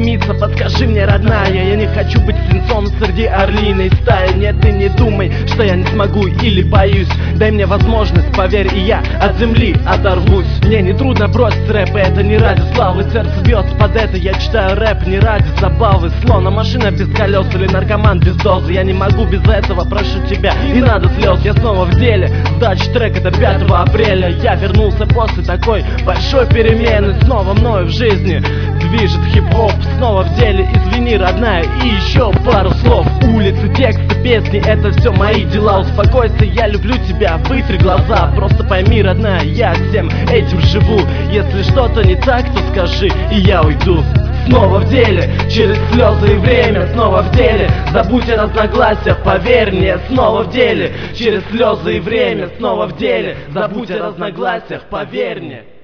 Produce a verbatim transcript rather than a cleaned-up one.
стремиться, подскажи мне, родная. Я не хочу быть птенцом среди орлиной стаи. Нет, ты не думай, что я не смогу или боюсь. Дай мне возможность, поверь, и я от земли оторвусь. Мне не трудно бросить рэп, и это не ради славы. Сердце бьется под это, я читаю рэп не ради забавы. Слона машина без колес или наркоман без дозы. Я не могу без этого, прошу тебя, не надо слез. Я снова в деле, сдача трек это пятого апреля. Я вернулся после такой большой перемены. Снова мною в жизни движет хип-хоп. Снова в деле, извини, родная, и еще пару слов. Улицы, тексты, песни, это все мои дела. Успокойся, я люблю тебя, вытри глаза. Просто пойми, родная, я всем этим живу. Если что-то не так, то скажи, и я уйду. Снова в деле, через слезы и время. Снова в деле, забудь о разногласиях, поверь мне. Снова в деле, через слезы и время. Снова в деле, забудь о разногласиях, поверь мне.